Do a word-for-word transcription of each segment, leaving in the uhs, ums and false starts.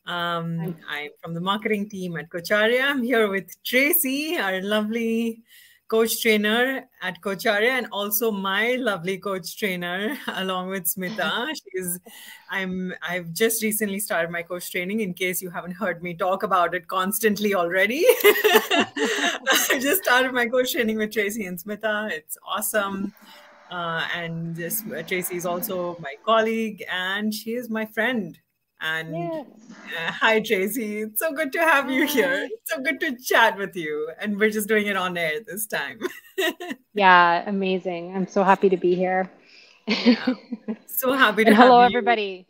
Um, I'm from the marketing team at Cocharia. I'm here with Tracy, our lovely coach trainer at Cocharia, and also my lovely coach trainer, along with Smita. She's, I'm, I've just recently started my coach training. In case you haven't heard me talk about it constantly already, I just started my coach training with Tracy and Smita. It's awesome. Uh, and this, uh, Tracy is also my colleague, and she is my friend. And Yes. uh, hi, Tracy. It's so good to have you here. Hi. It's so good to chat with you. And we're just doing it on air this time. Yeah, amazing. I'm so happy to be here. Yeah. So happy to And have hello, you. everybody.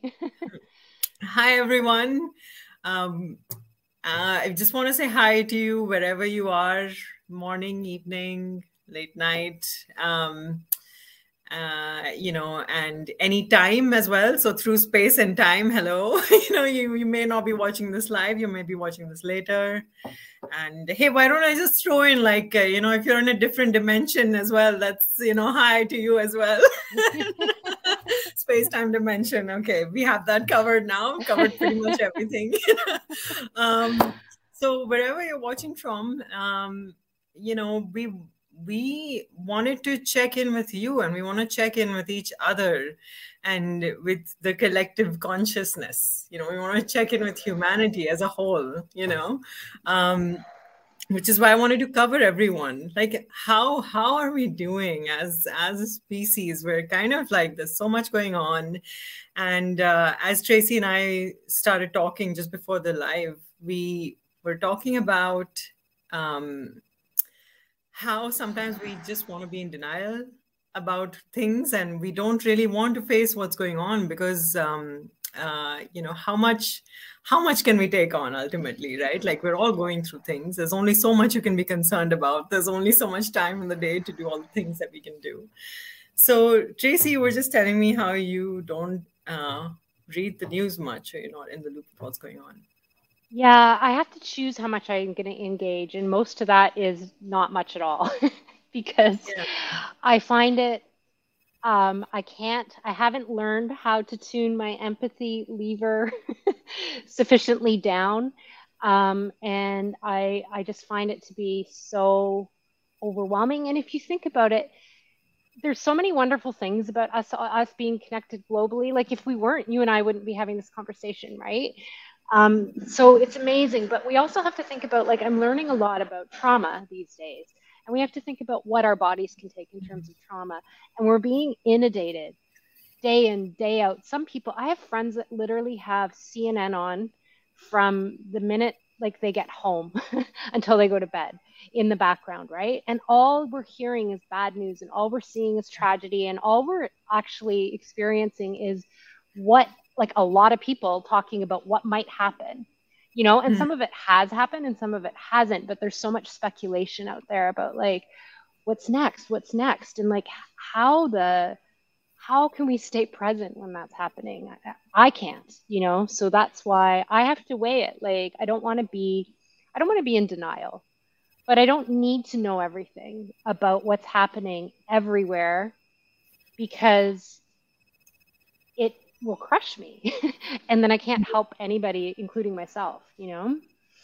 Hi, everyone. Um, uh, I just want to say hi to you wherever you are, morning, evening, late night. Um, uh, you know, and any time as well. So through space and time, hello. you know, you, you may not be watching this live, you may be watching this later. And hey, why don't I just throw in like, uh, you know, if you're in a different dimension as well, that's, you know, hi to you as well. Space time dimension. Okay, we have that covered now, covered pretty much everything. um, so wherever you're watching from, um, you know, we we wanted to check in with you, and we want to check in with each other and with the collective consciousness. You know, we want to check in with humanity as a whole, you know. Um, which is why I wanted to cover everyone. Like, how how are we doing as as a species? We're kind of like there's so much going on, and uh, as Tracy and I started talking just before the live, we were talking about um, how sometimes we just want to be in denial about things, and we don't really want to face what's going on because um, uh, you know how much how much can we take on ultimately, right? Like, we're all going through things. There's only so much you can be concerned about. There's only so much time in the day to do all the things that we can do. So Tracy, you were just telling me how you don't uh, read the news much, or you're not in the loop of what's going on. Yeah, I have to choose how much I'm going to engage, and most of that is not much at all because Yeah. I find it, um, I can't, I haven't learned how to tune my empathy lever sufficiently down. Um, and I, I just find it to be so overwhelming. And if you think about it, there's so many wonderful things about us us being connected globally. Like, if we weren't, you and I wouldn't be having this conversation, right? Um, so it's amazing. But we also have to think about, like, I'm learning a lot about trauma these days, and we have to think about what our bodies can take in terms of trauma. And we're being inundated day in, day out. Some people, I have friends that literally have C N N on from the minute like they get home until they go to bed in the background, right? And all we're hearing is bad news, and all we're seeing is tragedy, and all we're actually experiencing is what, like, a lot of people talking about what might happen, you know, and Hmm. some of it has happened and some of it hasn't, but there's so much speculation out there about, like, what's next, what's next, and like how the how can we stay present when that's happening? I, I can't, you know, so that's why I have to weigh it. Like, I don't want to be, I don't want to be in denial, but I don't need to know everything about what's happening everywhere because it will crush me. And then I can't help anybody, including myself, you know?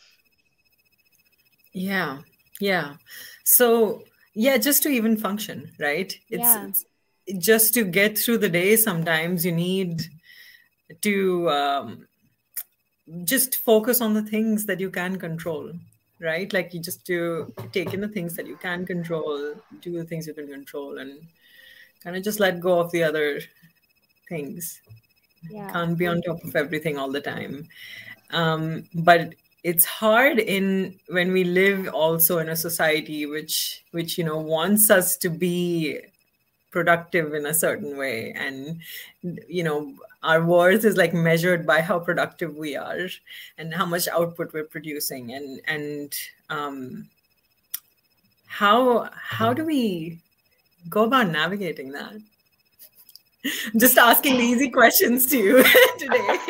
Yeah, yeah. So, yeah, just to even function, right? It's, Yeah. it's just to get through the day. Sometimes you need to um, just focus on the things that you can control, right? Like, you just to take in the things that you can control, do the things you can control, and kind of just let go of the other things. Yeah. Can't be on top of everything all the time. Um, but it's hard in when we live also in a society which which you know wants us to be productive in a certain way, and you know our worth is like measured by how productive we are and how much output we're producing, and and um, how how do we go about navigating that? I'm just asking the easy questions to you today.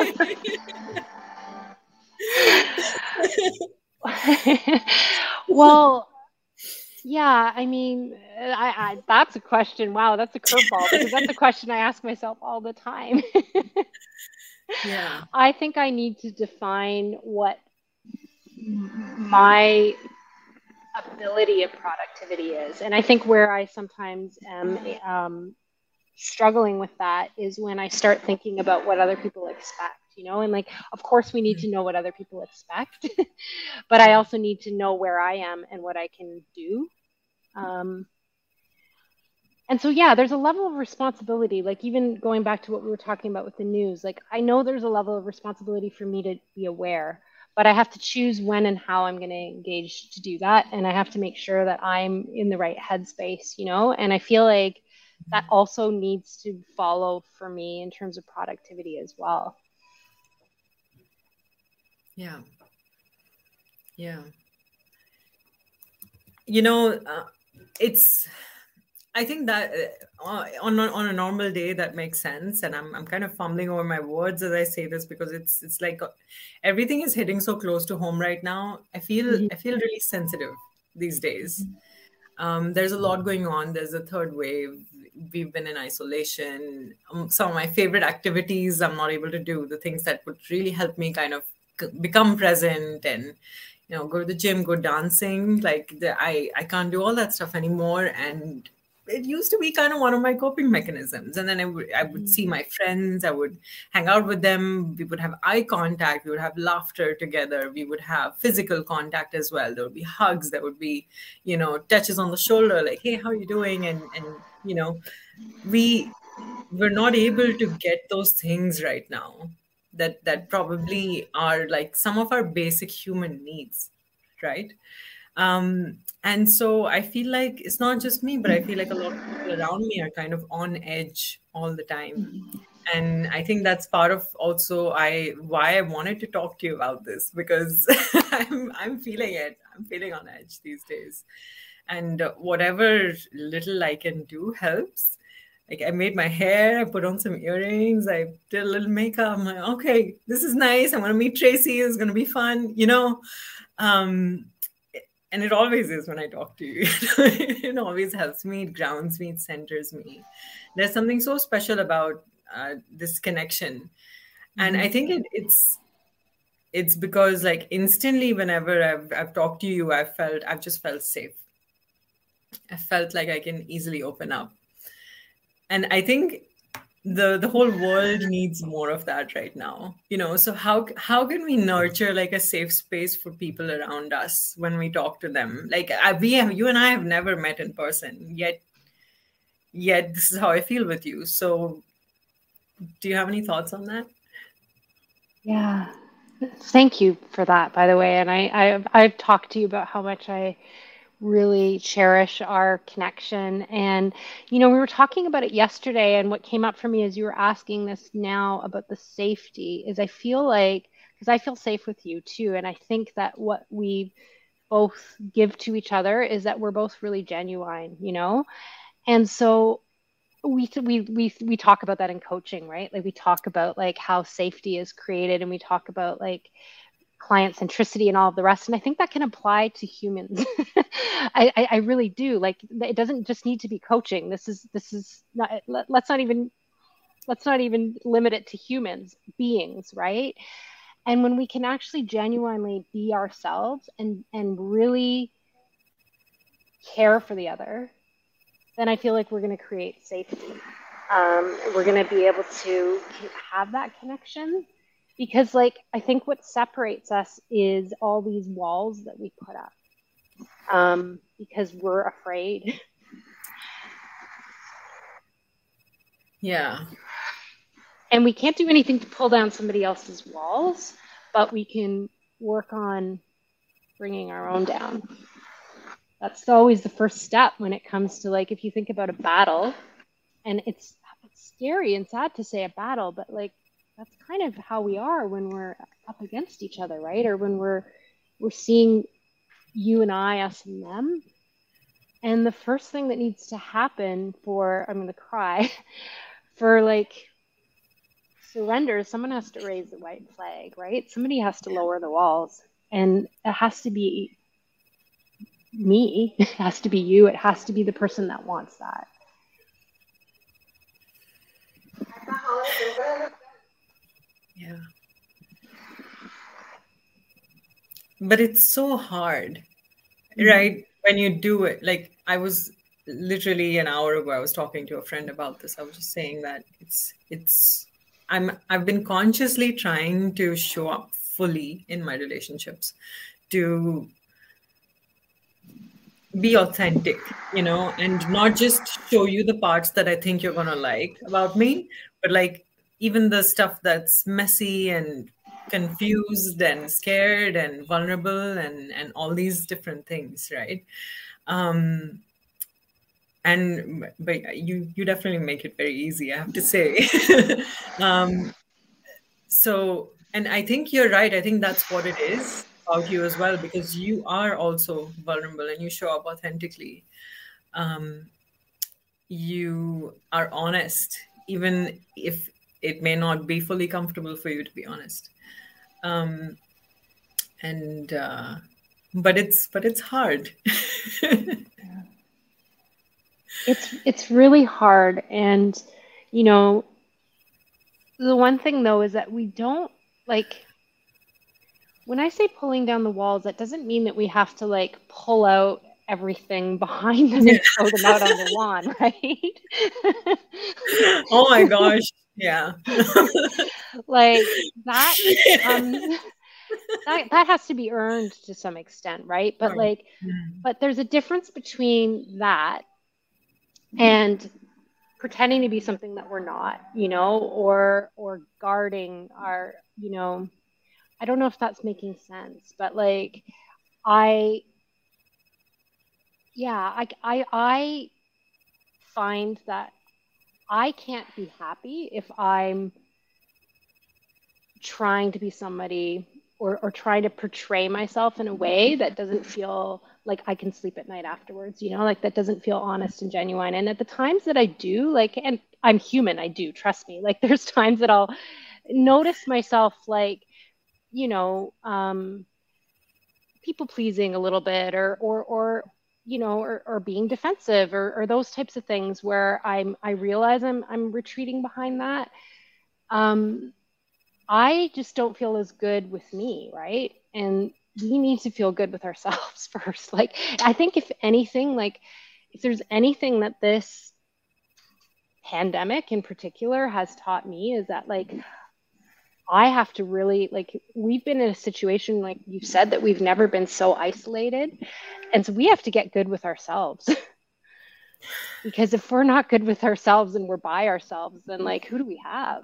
Well, yeah, I mean, I, I that's a question. Wow, that's a curveball because that's a question I ask myself all the time. Yeah. I think I need to define what my ability of productivity is. And I think where I sometimes am um, struggling with that is when I start thinking about what other people expect, you know, and like, of course, we need to know what other people expect, but I also need to know where I am and what I can do. Um, and so, yeah, there's a level of responsibility, like even going back to what we were talking about with the news, like I know there's a level of responsibility for me to be aware, but I have to choose when and how I'm going to engage to do that. And I have to make sure that I'm in the right headspace, you know, and I feel like that also needs to follow for me in terms of productivity as well. Yeah. Yeah. You know, uh, it's, I think that uh, on a, on a normal day that makes sense, and I'm I'm kind of fumbling over my words as I say this because it's it's like uh, everything is hitting so close to home right now. I feel Mm-hmm. I feel really sensitive these days. Um, there's a lot going on. There's a third wave. We've been in isolation. Um, some of my favorite activities I'm not able to do. The things that would really help me kind of c- become present and you know go to the gym, go dancing. Like the, I I can't do all that stuff anymore, and it used to be kind of one of my coping mechanisms. And then I would I would see my friends, I would hang out with them, we would have eye contact, we would have laughter together, we would have physical contact as well. There would be hugs, there would be, you know, touches on the shoulder, like, hey, how are you doing? And and you know, we we're not able to get those things right now that that probably are like some of our basic human needs, right? Um, and so I feel like it's not just me, but I feel like a lot of people around me are kind of on edge all the time. And I think that's part of also I why I wanted to talk to you about this because I'm I'm feeling it. I'm feeling on edge these days. And uh, whatever little I can do helps. Like I made my hair, I put on some earrings, I did a little makeup. I'm like, okay, this is nice. I'm gonna meet Tracy. It's gonna be fun, you know. Um, and it always is when I talk to you. It always helps me, it grounds me, it centers me. There's something so special about uh, this connection, and I think it, it's it's because like instantly whenever I've I've talked to you, I've felt I've just felt safe. I felt like I can easily open up, and I think the the whole world needs more of that right now, you know. So how how can we nurture like a safe space for people around us when we talk to them? Like I, we have you and I have never met in person yet yet this is how I feel with you. So do you have any thoughts on that? Yeah. Thank you for that, by the way. And I, I've, I've talked to you about how much I really cherish our connection. And, you know, we were talking about it yesterday, and what came up for me as you were asking this now about the safety is I feel like, because I feel safe with you too. And I think that what we both give to each other is that we're both really genuine, you know? And so we we we we talk about that in coaching, right? Like we talk about like how safety is created, and we talk about like client centricity and all of the rest. And I think that can apply to humans. I, I I really do. Like it doesn't just need to be coaching. This is this is not. Let, let's not even let's not even limit it to humans, beings, right? And when we can actually genuinely be ourselves and and really care for the other, then I feel like we're going to create safety. Um, we're going to be able to have that connection because, like, I think what separates us is all these walls that we put up um, because we're afraid. Yeah. And we can't do anything to pull down somebody else's walls, but we can work on bringing our own down. That's always the first step when it comes to, like, if you think about a battle, and it's, it's scary and sad to say a battle, but like that's kind of how we are when we're up against each other, right? Or when we're we're seeing you and I, us and them. And the first thing that needs to happen for, I'm going to cry, for like surrender, someone has to raise the white flag, right? Somebody has to lower the walls, and it has to be me. It has to be you. It has to be the person that wants that. Yeah. But it's so hard, right? Mm-hmm. When you do it, like I was literally an hour ago, I was talking to a friend about this. I was just saying that it's, it's, I'm, I've been consciously trying to show up fully in my relationships, to be authentic, you know, and not just show you the parts that I think you're going to like about me, but like even the stuff that's messy and confused and scared and vulnerable and and all these different things, right? Um, and but you you definitely make it very easy, I have to say. um, so, and I think you're right. I think that's what it is about you as well, because you are also vulnerable and you show up authentically. Um, you are honest, even if it may not be fully comfortable for you to be honest. Um, and uh, but it's but it's hard. It's it's really hard, and you know, the one thing though is that we don't like. When I say pulling down the walls, that doesn't mean that we have to like pull out everything behind them and throw them out on the lawn, right? Oh my gosh. Yeah. Like that, um, that, that has to be earned to some extent, right? But like, mm. but there's a difference between that and pretending to be something that we're not, you know, or, or guarding our, you know, I don't know if that's making sense, but like, I, yeah, I, I, I find that I can't be happy if I'm trying to be somebody or, or trying to portray myself in a way that doesn't feel like I can sleep at night afterwards, you know, like that doesn't feel honest and genuine. And at the times that I do, like, and I'm human, I do, trust me, like there's times that I'll notice myself like, you know, um, people pleasing a little bit or, or, or, you know, or, or being defensive or, or those types of things where I'm, I realize I'm, I'm retreating behind that. Um, I just don't feel as good with me. Right. And we need to feel good with ourselves first. Like, I think if anything, like if there's anything that this pandemic in particular has taught me is that like, I have to really, like, we've been in a situation, like you said, that we've never been so isolated. And so we have to get good with ourselves. Because if we're not good with ourselves and we're by ourselves, then like, who do we have?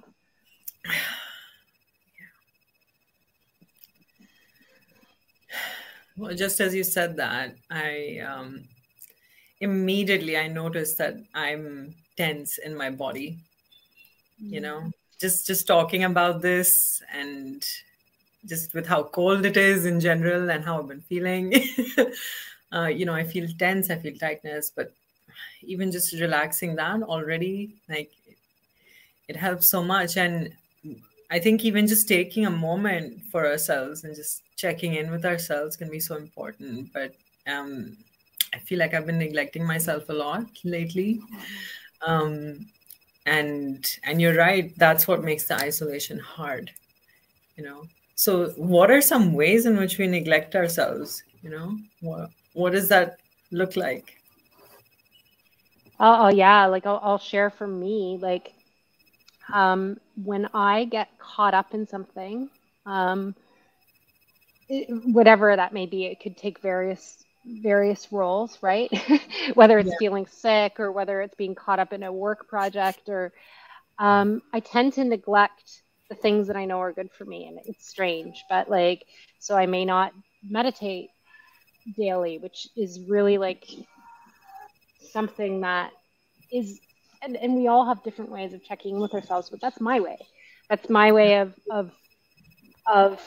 Well, just as you said that, I um, immediately I noticed that I'm tense in my body, mm-hmm. you know? Just just talking about this and just with how cold it is in general and how I've been feeling, uh, you know, I feel tense, I feel tightness, but even just relaxing that already, like it, it helps so much. And I think even just taking a moment for ourselves and just checking in with ourselves can be so important. But um, I feel like I've been neglecting myself a lot lately. Um, And and you're right, that's what makes the isolation hard, you know. So what are some ways in which we neglect ourselves, you know? What what does that look like? Oh, oh yeah, like I'll, I'll share from me, like um, when I get caught up in something, um, it, whatever that may be, it could take various various roles, right? Whether it's yeah. feeling sick or whether it's being caught up in a work project or um, I tend to neglect the things that I know are good for me. And it's strange, but like, so I may not meditate daily, which is really like something that is, and, and we all have different ways of checking in with ourselves, but that's my way. That's my way of, of, of,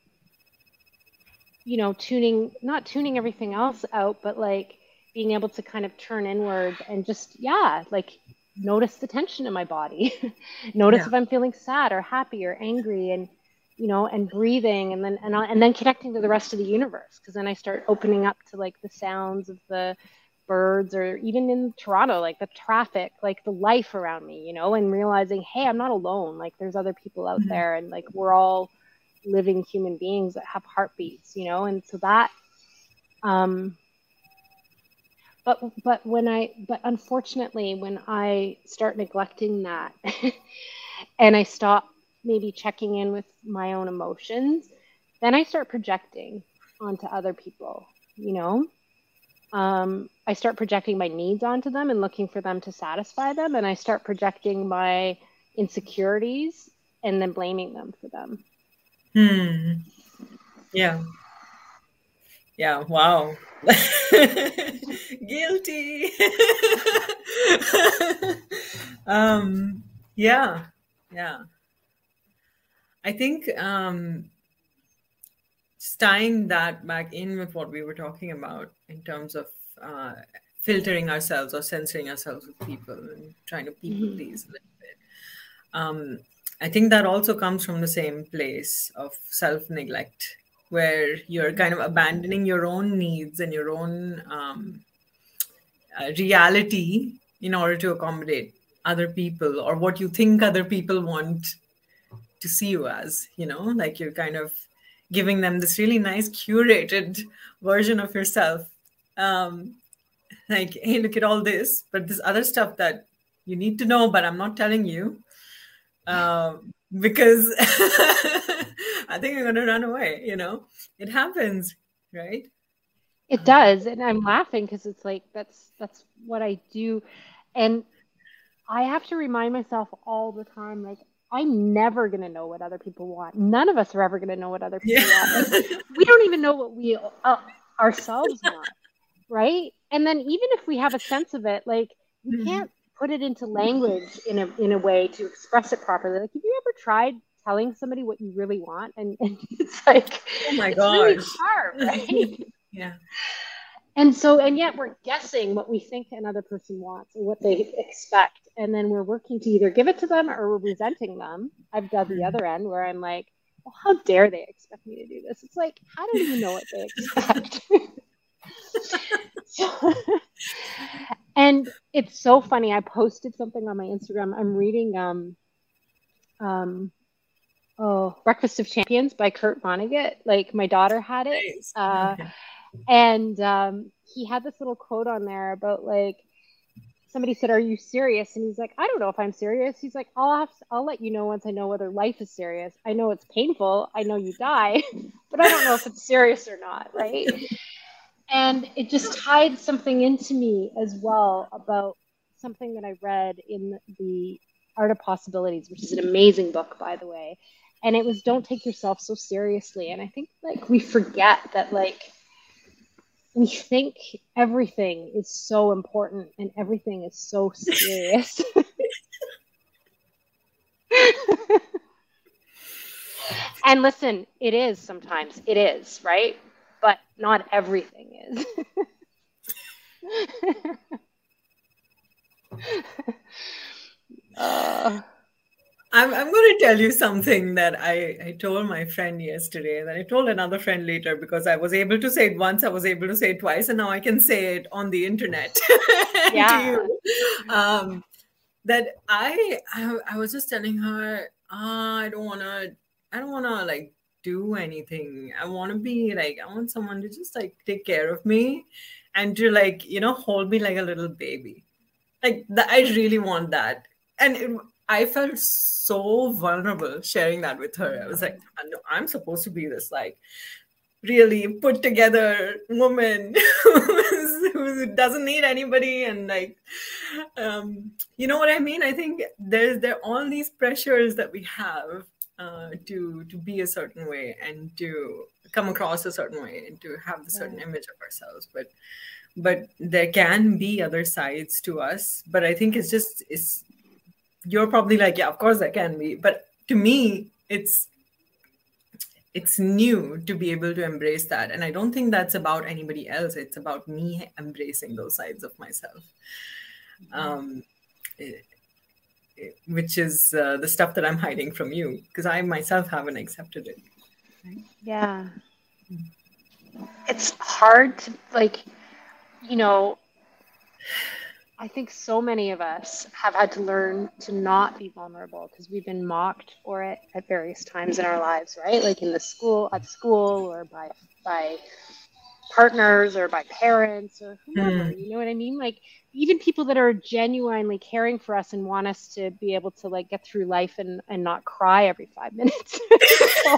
you know, tuning, not tuning everything else out, but like being able to kind of turn inward and just, yeah, like notice the tension in my body, notice yeah. if I'm feeling sad or happy or angry and, you know, and breathing and then, and, and then connecting to the rest of the universe. Cause then I start opening up to like the sounds of the birds, or even in Toronto, like the traffic, like the life around me, you know, and realizing, hey, I'm not alone. Like there's other people out mm-hmm. there, and like we're all living human beings that have heartbeats, you know. And so that, um, but, but when I, but unfortunately, when I start neglecting that and I stop maybe checking in with my own emotions, then I start projecting onto other people, you know. Um, I start projecting my needs onto them and looking for them to satisfy them. And I start projecting my insecurities and then blaming them for them. Hmm. Yeah. Yeah. Wow. Guilty. um, yeah. Yeah. I think um, just tying that back in with what we were talking about in terms of uh, filtering ourselves or censoring ourselves with people and trying to people mm-hmm. please a little bit. Um, I think that also comes from the same place of self-neglect, where you're kind of abandoning your own needs and your own um, uh, reality in order to accommodate other people or what you think other people want to see you as, you know, like you're kind of giving them this really nice curated version of yourself. Um, like, hey, look at all this, but this other stuff that you need to know, but I'm not telling you uh, because I think I'm going to run away, you know, it happens, right? It does. And I'm laughing because it's like, that's, that's what I do. And I have to remind myself all the time, like, I'm never going to know what other people want. None of us are ever going to know what other people yeah. want. Like, we don't even know what we uh, ourselves want, right? And then even if we have a sense of it, like, we mm-hmm. can't put it into language in a in a way to express it properly. Like, have you ever tried telling somebody what you really want? And, and it's like, oh my it's gosh. really hard, right? Yeah. And so, and yet we're guessing what we think another person wants or what they expect. And then we're working to either give it to them or we're resenting them. I've done the other end where I'm like, well, how dare they expect me to do this? It's like, how do you know what they expect? so, and it's so funny. I posted something on my Instagram. I'm reading, um, um, oh, Breakfast of Champions by Kurt Vonnegut. Like, my daughter had it. Nice. Uh, okay. And um, he had this little quote on there about, like, somebody said, are you serious? And he's like, I don't know if I'm serious. He's like, I'll have to, I'll let you know once I know whether life is serious. I know it's painful. I know you die, but I don't know if it's serious or not, right? And it just tied something into me as well about something that I read in the Art of Possibilities, which is an amazing book, by the way. And it was, don't take yourself so seriously. And I think, like, we forget that, like, we think everything is so important and everything is so serious. And listen, it is sometimes. It is, right? But not everything is. uh. I'm I'm going to tell you something that I, I told my friend yesterday, that I told another friend later, because I was able to say it once, I was able to say it twice, and now I can say it on the internet yeah. to you. Um, that I, I I was just telling her, oh, I don't want to, I don't want to like do anything. I want to be like, I want someone to just like take care of me and to like, you know, hold me like a little baby. Like the, I really want that. And it, I felt so vulnerable sharing that with her. I was like, I'm supposed to be this like really put together woman who doesn't need anybody. And like, um, you know what I mean? I think there's there are all these pressures that we have uh, to, to be a certain way and to come across a certain way and to have a certain yeah. image of ourselves. But, but there can be other sides to us. But I think it's just, it's, you're probably like, yeah, of course there can be. But to me, it's it's new to be able to embrace that. And I don't think that's about anybody else. It's about me embracing those sides of myself, um, it, it, which is uh, the stuff that I'm hiding from you, because I myself haven't accepted it. Yeah. It's hard to, like, you know, I think so many of us have had to learn to not be vulnerable because we've been mocked for it at various times in our lives, right? Like in the school, at school, or by by partners, or by parents, or whoever. Hmm. You know what I mean? Like even people that are genuinely caring for us and want us to be able to like get through life and and not cry every five minutes. So.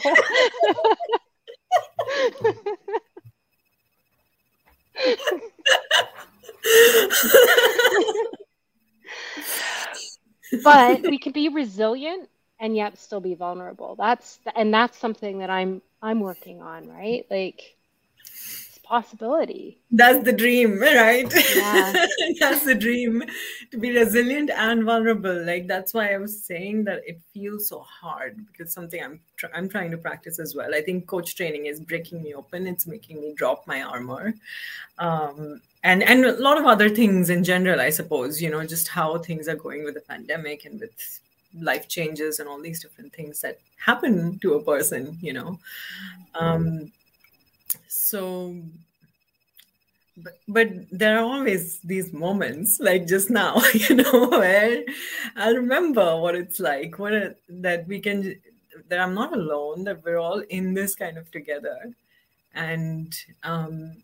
But we can be resilient and yet still be vulnerable. That's and that's something that I'm I'm working on, right? Like it's a possibility. That's the dream, right? Yeah. That's the dream, to be resilient and vulnerable. Like that's why I was saying that it feels so hard, because something I'm tr- I'm trying to practice as well. I think coach training is breaking me open. It's making me drop my armor, um, and and a lot of other things in general. I suppose, you know, just how things are going with the pandemic and with life changes and all these different things that happen to a person. You know, um, so. But, but there are always these moments like just now, you know, where I remember what it's like, what it, that we can, that I'm not alone, that we're all in this kind of together. And um,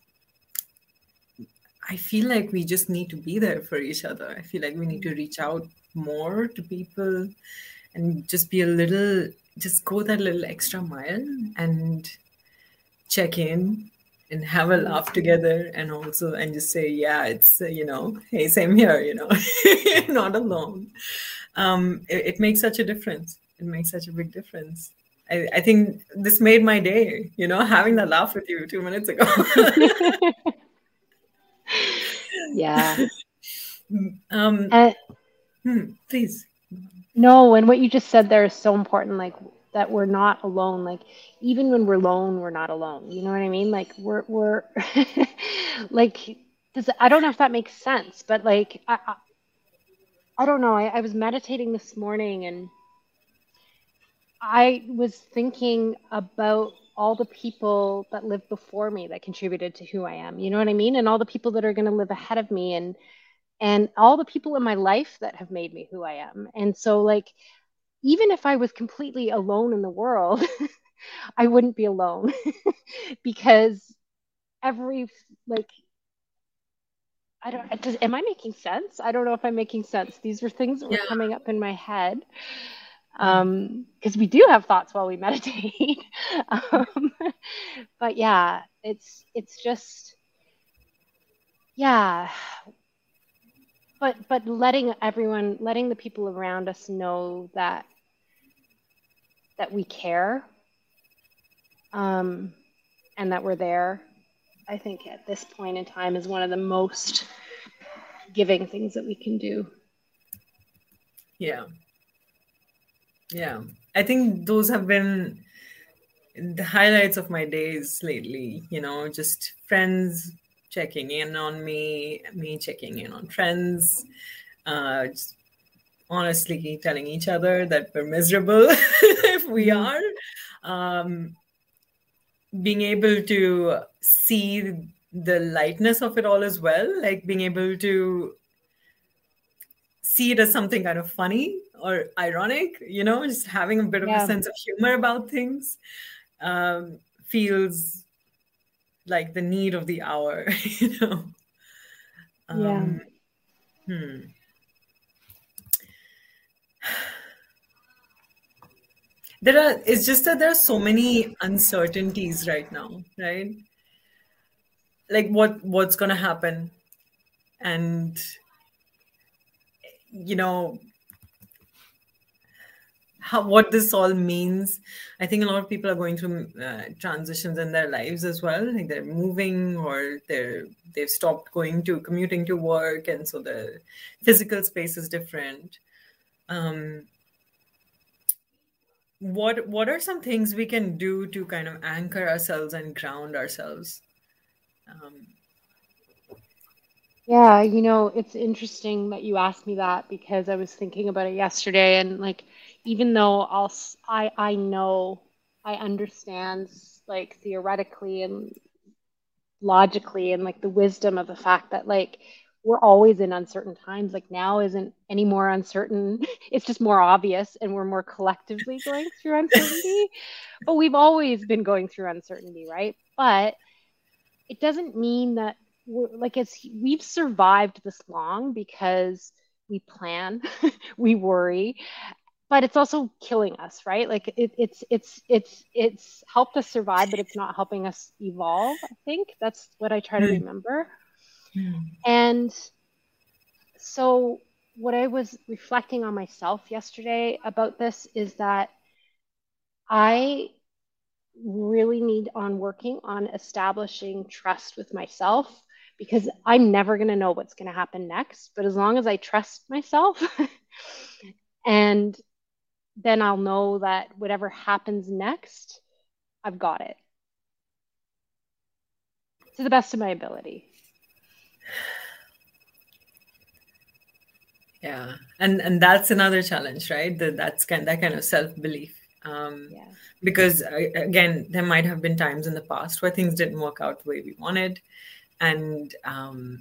I feel like we just need to be there for each other. I feel like we need to reach out more to people and just be a little, just go that little extra mile and check in and have a laugh together, and also and just say, yeah, it's uh, you know, hey, same here, you know. Not alone. um it, it makes such a difference. It makes such a big difference. I, I think this made my day, you know, having that laugh with you two minutes ago. Yeah. um And hmm, please. no, and what you just said there is so important, like that we're not alone. Like even when we're alone, we're not alone. You know what I mean? Like we're we're like does I don't know if that makes sense, but like I I, I don't know. I, I was meditating this morning and I was thinking about all the people that lived before me that contributed to who I am. You know what I mean? And all the people that are going to live ahead of me, and and all the people in my life that have made me who I am. And so like even if I was completely alone in the world, I wouldn't be alone because every like I don't does, am I making sense? I don't know if I'm making sense. These were things that were Yeah. coming up in my head. Mm. Um, because we do have thoughts while we meditate. um, but yeah, it's it's just yeah, but but letting everyone, letting the people around us know that that we care, um, and that we're there. I think at this point in time is one of the most giving things that we can do. Yeah. Yeah. I think those have been the highlights of my days lately, you know, just friends checking in on me, me checking in on friends, uh, just honestly telling each other that we're miserable if we Mm-hmm. are, um, being able to see the lightness of it all as well, like being able to see it as something kind of funny or ironic, you know, just having a bit of a Yeah. sense of humor about things, um, feels like the need of the hour, you know. Yeah. Um, hmm. There are, it's just that there are so many uncertainties right now, right? Like what what's gonna happen, and you know how what this all means. I think a lot of people are going through uh, transitions in their lives as well. Like they're moving, or they're they've stopped going to commuting to work, and so the physical space is different. Um, what what are some things we can do to kind of anchor ourselves and ground ourselves? Um, Yeah, you know, it's interesting that you asked me that because I was thinking about it yesterday, and like even though I'll s- I I know I understand like theoretically and logically and like the wisdom of the fact that like we're always in uncertain times. Like now isn't any more uncertain. It's just more obvious and we're more collectively going through uncertainty. But we've always been going through uncertainty, right? But it doesn't mean that we're like it's we've survived this long because we plan, we worry, but it's also killing us, right? Like it, it's it's it's it's helped us survive, but it's not helping us evolve. I think that's what I try to remember. Mm. And so what I was reflecting on myself yesterday about this is that I really need on working on establishing trust with myself, because I'm never going to know what's going to happen next. But as long as I trust myself and then I'll know that whatever happens next, I've got it to the best of my ability. Yeah. And and that's another challenge, right? That that's kind that kind of self-belief. Um, yeah. Because again, there might have been times in the past where things didn't work out the way we wanted. And um,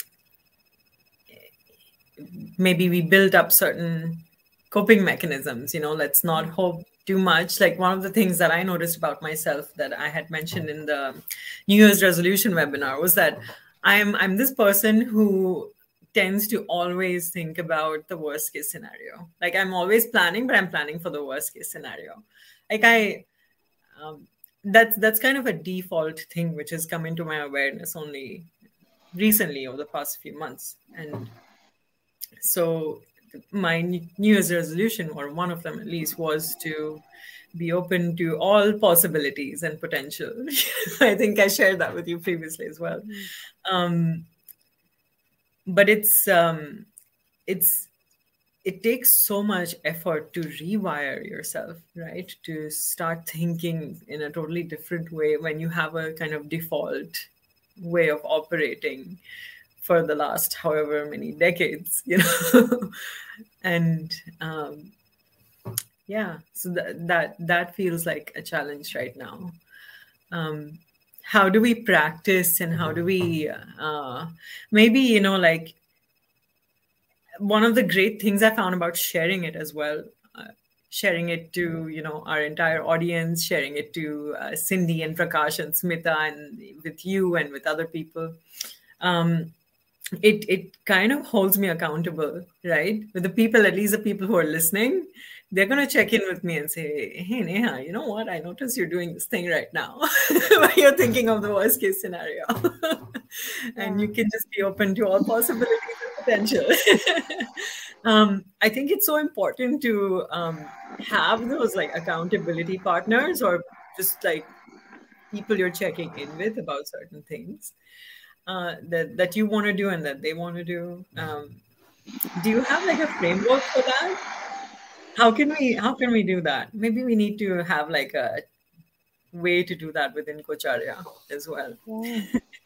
maybe we build up certain coping mechanisms, you know, let's not hope too much. Like one of the things that I noticed about myself that I had mentioned in the New Year's resolution webinar was that I'm I'm this person who tends to always think about the worst case scenario. Like I'm always planning, but I'm planning for the worst case scenario. Like I, um, that's that's kind of a default thing which has come into my awareness only recently over the past few months. And so my New Year's resolution, or one of them at least, was to be open to all possibilities and potential. I think I shared that with you previously as well. Um, but it's um, it's it takes so much effort to rewire yourself, right? To start thinking in a totally different way when you have a kind of default way of operating for the last however many decades, you know. And um, yeah, so that, that that feels like a challenge right now. Um, how do we practice, and how do we uh, maybe, you know, like one of the great things I found about sharing it as well, uh, sharing it to, you know, our entire audience, sharing it to uh, Cindy and Prakash and Smita and with you and with other people. Um, it it kind of holds me accountable, right? With the people, at least the people who are listening, they're going to check in with me and say, hey, Neha, you know what? I noticed you're doing this thing right now. You're thinking of the worst case scenario. And you can just be open to all possibilities and potential. um, I think it's so important to um, have those like accountability partners, or just like people you're checking in with about certain things. Uh, that that you want to do and that they want to do. Um, do you have like a framework for that? How can we how can we do that? Maybe we need to have like a way to do that within Kocharya as well. Yeah.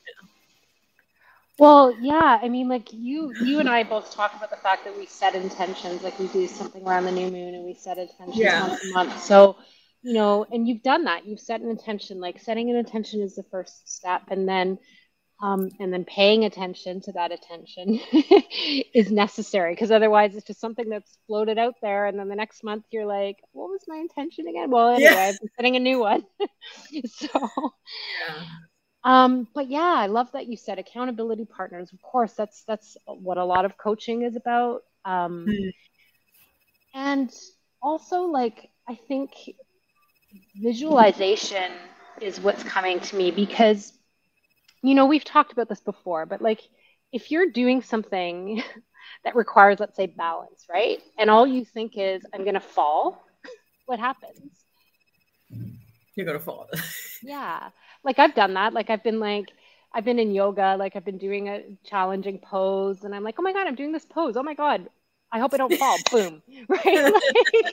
Well, yeah. I mean, like you you and I both talk about the fact that we set intentions, like we do something around the new moon and we set intentions yeah. once a month. So, you know, and you've done that. You've set an intention. Like setting an intention is the first step, and then Um, and then paying attention to that attention is necessary, because otherwise it's just something that's floated out there. And then the next month you're like, what was my intention again? Well, anyway, yeah. I've been setting a new one. so, yeah. Um, but yeah, I love that you said accountability partners. Of course, that's, that's what a lot of coaching is about. Um, mm. And also, like, I think visualization is what's coming to me, because you know, we've talked about this before, but like if you're doing something that requires, let's say, balance, right? And all you think is, I'm going to fall, what happens? You're going to fall. Yeah. Like I've done that. Like I've been like, I've been in yoga, like I've been doing a challenging pose and I'm like, oh my God, I'm doing this pose. Oh my God, I hope I don't fall. Boom. Right? Like,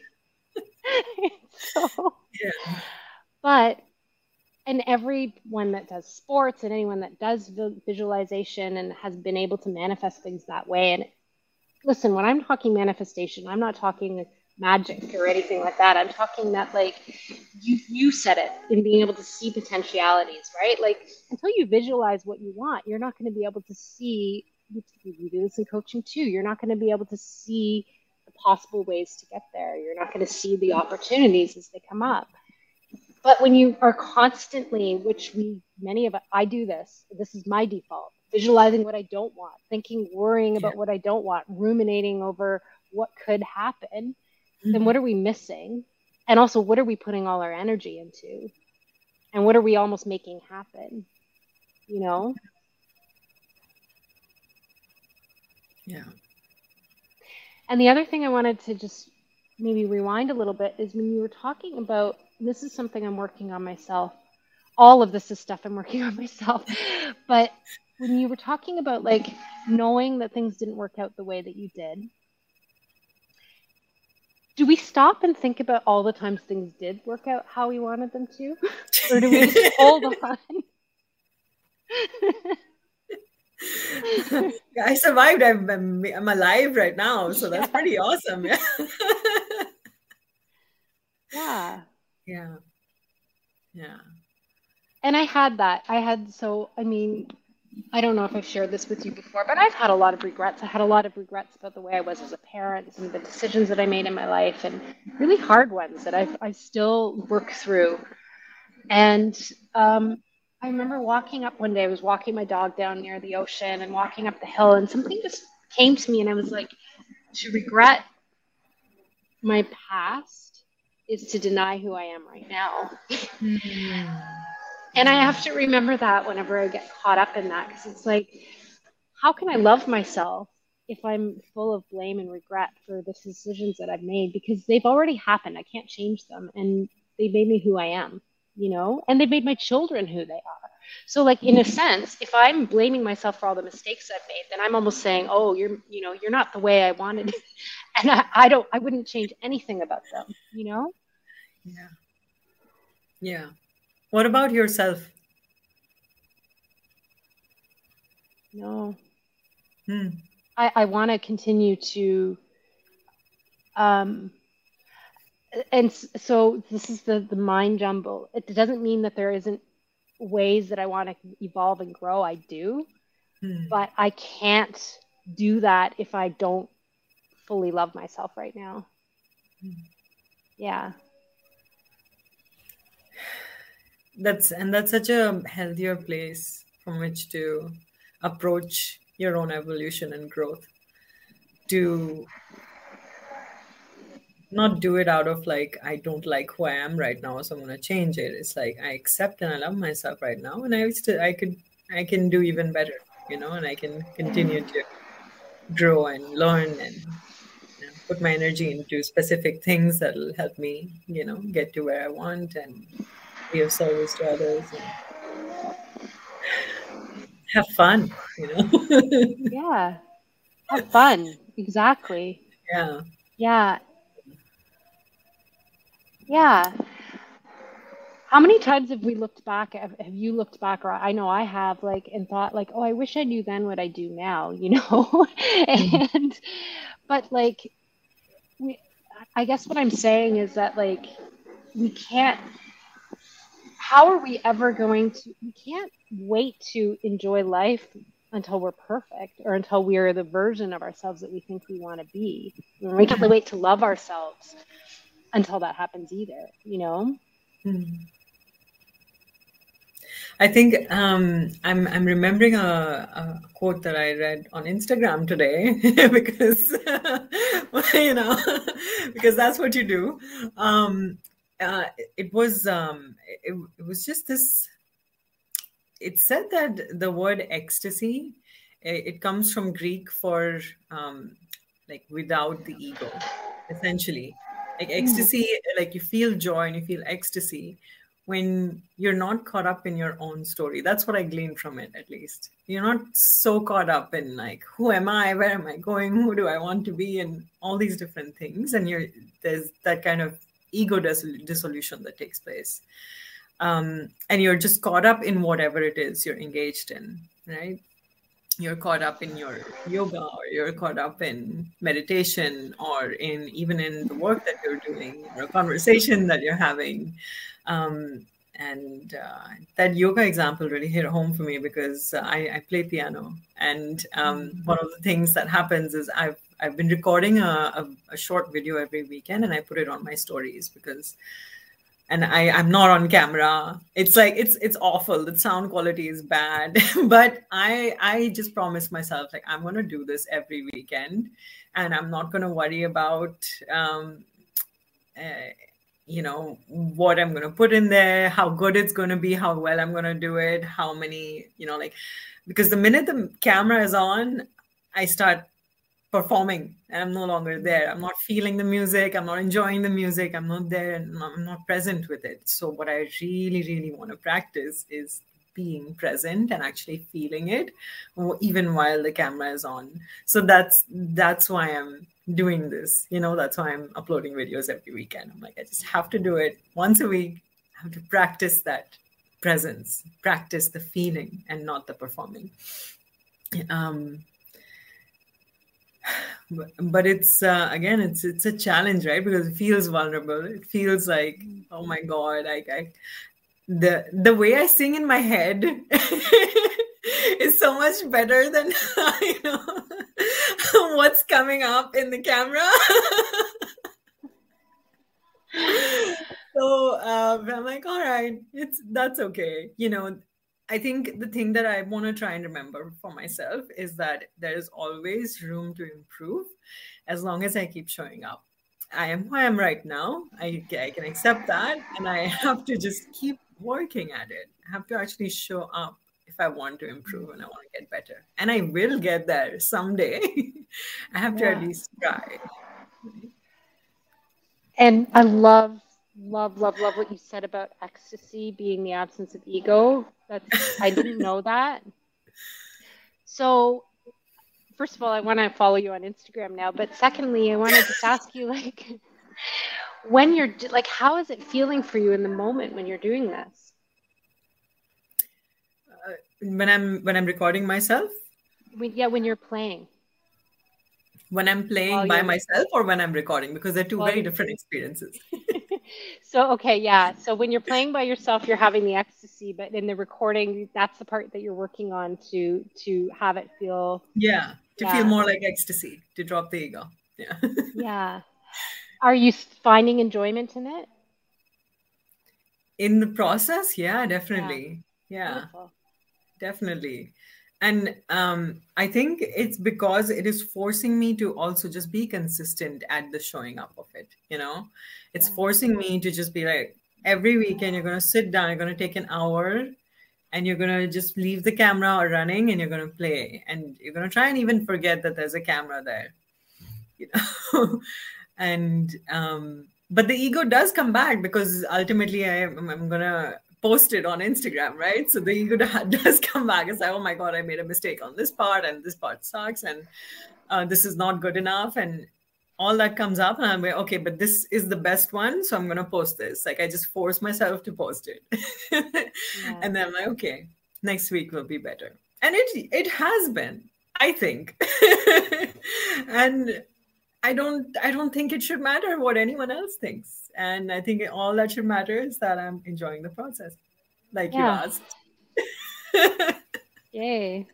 so, yeah. But and everyone that does sports and anyone that does visualization and has been able to manifest things that way. And listen, when I'm talking manifestation, I'm not talking magic or anything like that. I'm talking that like you, you said it, in being able to see potentialities, right? Like until you visualize what you want, you're not going to be able to see you do this in coaching too. You're not going to be able to see the possible ways to get there. You're not going to see the opportunities as they come up. But when you are constantly, which we, many of us, I do this, this is my default, visualizing what I don't want, thinking, worrying about yeah. what I don't want, ruminating over what could happen, mm-hmm. then what are we missing? And also, what are we putting all our energy into? And what are we almost making happen? You know? Yeah. And the other thing I wanted to just maybe rewind a little bit is when you were talking about, this is something I'm working on myself. All of this is stuff I'm working on myself. But when you were talking about like knowing that things didn't work out the way that you did, do we stop and think about all the times things did work out how we wanted them to? Or do we just hold on? I survived. I'm, I'm, I'm alive right now. So that's yeah. pretty awesome. Yeah. Yeah. Yeah. Yeah. And I had that. I had, so, I mean, I don't know if I've shared this with you before, but I've had a lot of regrets. I had a lot of regrets about the way I was as a parent and the decisions that I made in my life, and really hard ones that I've, I still work through. And um, I remember walking up one day, I was walking my dog down near the ocean and walking up the hill, and something just came to me, and I was like, to regret my past is to deny who I am right now. Mm-hmm. And I have to remember that whenever I get caught up in that, because it's like, how can I love myself if I'm full of blame and regret for the decisions that I've made? Because they've already happened. I can't change them. And they made me who I am, you know, and they made my children who they are. So like, in a sense, if I'm blaming myself for all the mistakes I've made, then I'm almost saying, oh, you're, you know, you're not the way I wanted. And I, I don't, I wouldn't change anything about them, you know? Yeah. Yeah. What about yourself? No. Hmm. I, I want to continue to, um, and so this is the, the mind jumble. It doesn't mean that there isn't ways that I want to evolve and grow. I do, hmm. but I can't do that if I don't fully love myself right now. Hmm. Yeah. That's and that's such a healthier place from which to approach your own evolution and growth. To not do it out of like, I don't like who I am right now, so I'm gonna change it. It's like, I accept and I love myself right now, and I still I could I can do even better, you know, and I can continue to grow and learn and you know, put my energy into specific things that will help me, you know, get to where I want and be of service to others and have fun, you know. Yeah, have fun. Exactly. Yeah. Yeah. Yeah. How many times have we looked back? Have, have you looked back, or I know I have, like, and thought, like, oh, I wish I knew then what I do now, you know? And, but like, we, I guess what I'm saying is that, like, we can't, how are we ever going to, we can't wait to enjoy life until we're perfect or until we are the version of ourselves that we think we want to be. We can't wait to love ourselves until that happens either, you know? Hmm. I think um, I'm I'm remembering a, a quote that I read on Instagram today because you know because that's what you do. Um, uh, it was um, it, it was just this. It said that the word ecstasy, it, it comes from Greek for um, like without the ego, essentially. Like ecstasy, like you feel joy and you feel ecstasy when you're not caught up in your own story. That's what I gleaned from it, at least. You're not so caught up in like, who am I? Where am I going? Who do I want to be? And all these different things. And you're there's that kind of ego dis- dissolution that takes place. Um, and you're just caught up in whatever it is you're engaged in, right? You're caught up in your yoga, or you're caught up in meditation, or in even in the work that you're doing, or a conversation that you're having. Um, and uh, that yoga example really hit home for me because I, I play piano, and um, one of the things that happens is I've I've been recording a, a, a short video every weekend, and I put it on my stories because, and I I'm not on camera. It's like it's it's awful. The sound quality is bad, but I I just promised myself like I'm gonna do this every weekend, and I'm not gonna worry about. Um, uh, you know what I'm going to put in there, how good it's going to be, how well I'm going to do it, how many, you know like, because the minute the camera is on, I start performing and I'm no longer there. I'm not feeling the music, I'm not enjoying the music, I'm not there, and I'm not present with it. So what I really really want to practice is being present and actually feeling it even while the camera is on. So that's that's why I'm doing this, you know that's why I'm uploading videos every weekend. I'm like, I just have to do it once a week. I have to practice that presence, practice the feeling and not the performing. um but, but it's uh, again it's it's a challenge, right? Because it feels vulnerable. It feels like, oh my god, like I the the way I sing in my head is so much better than you know what's coming up in the camera. So um, I'm like, all right, it's that's okay. You know, I think the thing that I want to try and remember for myself is that there is always room to improve as long as I keep showing up. I am who I am right now. I, I can accept that, and I have to just keep working at it. I have to actually show up if I want to improve and I want to get better. And I will get there someday. I have to Yeah. at least try. And I love, love, love, love what you said about ecstasy being the absence of ego. That's I didn't know that. So, first of all, I want to follow you on Instagram now. But secondly, I want to just ask you, like, when you're like, how is it feeling for you in the moment when you're doing this? Uh, when I'm when I'm recording myself. When, yeah, when you're playing. When I'm playing While by you're- myself or when I'm recording, because they're two While very you're- different experiences. So, okay, yeah. So when you're playing by yourself, you're having the ecstasy, but in the recording, that's the part that you're working on to to have it feel. Yeah, to Yeah. feel more like ecstasy, to drop the ego. Yeah. Yeah. Are you finding enjoyment in it? In the process, yeah, definitely. Yeah, Beautiful. definitely. And um, I think it's because it is forcing me to also just be consistent at the showing up of it. You know, it's Yeah. forcing me to just be like, every weekend you're going to sit down, you're going to take an hour, and you're going to just leave the camera running and you're going to play. And you're going to try and even forget that there's a camera there. You know, and um, but the ego does come back because ultimately I am, I'm going to post it on Instagram, right? So the ego does come back. It's like, oh my God, I made a mistake on this part and this part sucks and uh, this is not good enough. And all that comes up and I'm like, okay, but this is the best one. So I'm going to post this. Like I just force myself to post it. Yeah. And then I'm like, okay, next week will be better. And it, it has been, I think. And I don't I don't think it should matter what anyone else thinks. And I think all that should matter is that I'm enjoying the process, like Yeah. you asked. Yay.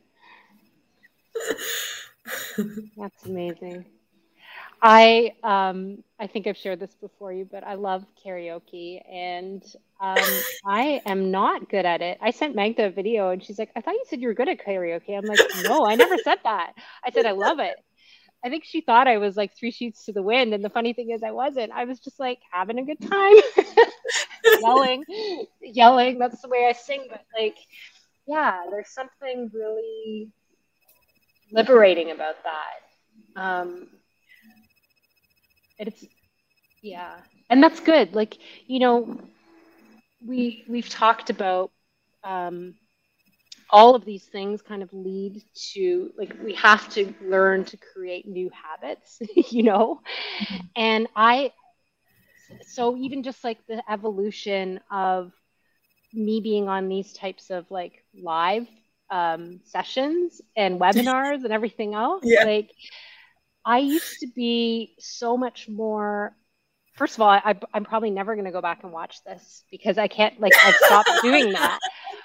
That's amazing. I um I think I've shared this before you, but I love karaoke and um I am not good at it. I sent Magda a video and she's like, I thought you said you were good at karaoke. I'm like, no, I never said that. I said I love it. I think she thought I was like three sheets to the wind. And the funny thing is I wasn't. I was just like having a good time. yelling, yelling. That's the way I sing. But like, yeah, there's something really liberating about that. Um, it's, yeah. And that's good. Like, you know, we, we've talked about, um, all of these things kind of lead to, like, we have to learn to create new habits, you know? And I, so even just like the evolution of me being on these types of like live um, sessions and webinars and everything else, Yeah. like, I used to be so much more first of all, I, I'm probably never going to go back and watch this because I can't, like, I've stopped doing that.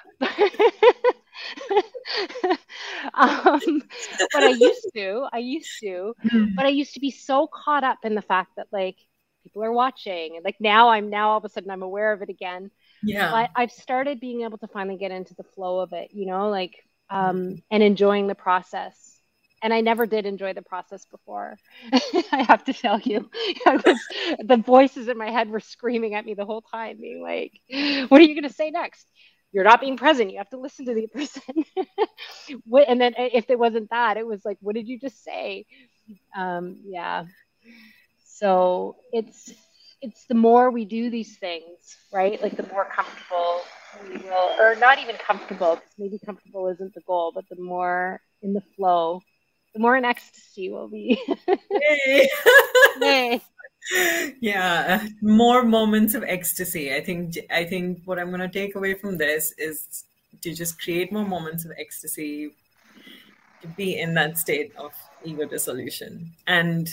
um, but I used to, I used to, but I used to be so caught up in the fact that, like, people are watching, and like now I'm now all of a sudden I'm aware of it again. Yeah. But I've started being able to finally get into the flow of it, you know, like, um, and enjoying the process. And I never did enjoy the process before. I have to tell you, I was, the voices in my head were screaming at me the whole time, being like, what are you going to say next? You're not being present. You have to listen to the person. And then if it wasn't that, it was like, what did you just say? Um, yeah. So it's, it's the more we do these things, right? Like the more comfortable we will, or not even comfortable, because maybe comfortable isn't the goal, but the more in the flow, the more in ecstasy we'll be. Yay. Yay. Yeah, more moments of ecstasy. I think I think what I'm going to take away from this is to just create more moments of ecstasy, to be in that state of ego dissolution. And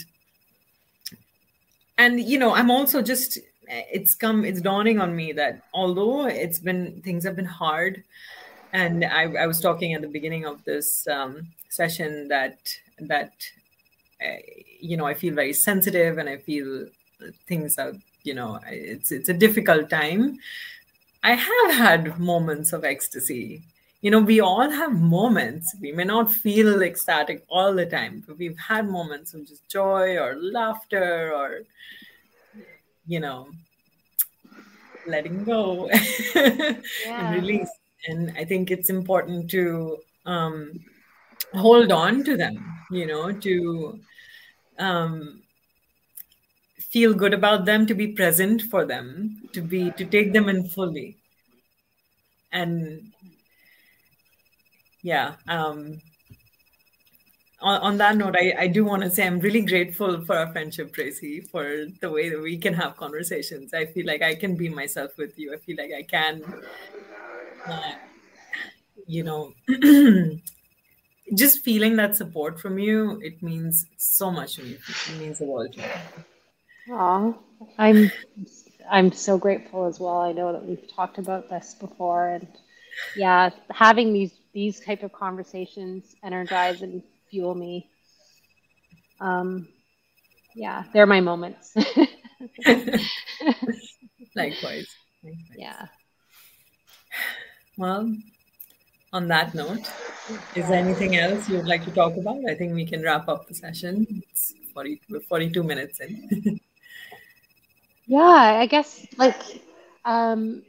and you know, I'm also just it's come it's dawning on me that although it's been things have been hard, and I, I was talking at the beginning of this um, session that that uh, you know I feel very sensitive, and I feel things are you know it's it's a difficult time. I have had moments of ecstasy. You know, we all have moments. We may not feel ecstatic all the time, but we've had moments of just joy or laughter or you know letting go Yeah. and release. And I think it's important to um, hold on to them, you know, to um, feel good about them, to be present for them, to be, to take them in fully. And yeah, um, on, on that note, I, I do want to say I'm really grateful for our friendship, Tracy, for the way that we can have conversations. I feel like I can be myself with you. I feel like I can uh, you know, just feeling that support from you, it means so much to me. It means the world to me. Aw, I'm, I'm so grateful as well. I know that we've talked about this before, and yeah, having these, these type of conversations energize and fuel me. Um, yeah, they're my moments. Likewise. Likewise. Yeah. Well, on that note, is there anything else you'd like to talk about? I think we can wrap up the session. It's forty, we're forty-two minutes in. Yeah, I guess like, um,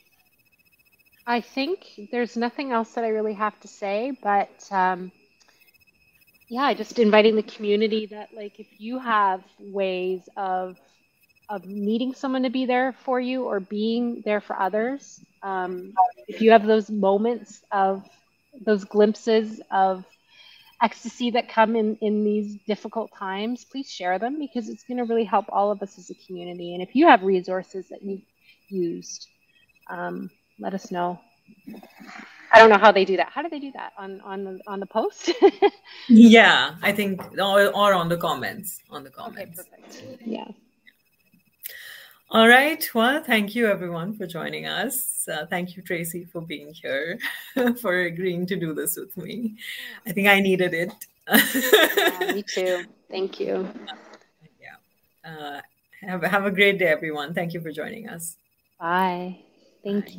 I think there's nothing else that I really have to say, but um, yeah, just inviting the community that like if you have ways of of needing someone to be there for you or being there for others, um, if you have those moments of those glimpses of ecstasy that come in in these difficult times, please share them, because it's going to really help all of us as a community. And if you have resources that you've used, um, let us know. I don't know how they do that. How do they do that on on the, on the post? Yeah, I think, or, or on the comments. On the comments. Okay, perfect. Yeah. All right. Well, thank you everyone for joining us. Uh, thank you, Tracy, for being here, for agreeing to do this with me. I think I needed it. Yeah, me too. Thank you. Yeah. Uh, have, have a great day, everyone. Thank you for joining us. Bye. Thank Bye. you.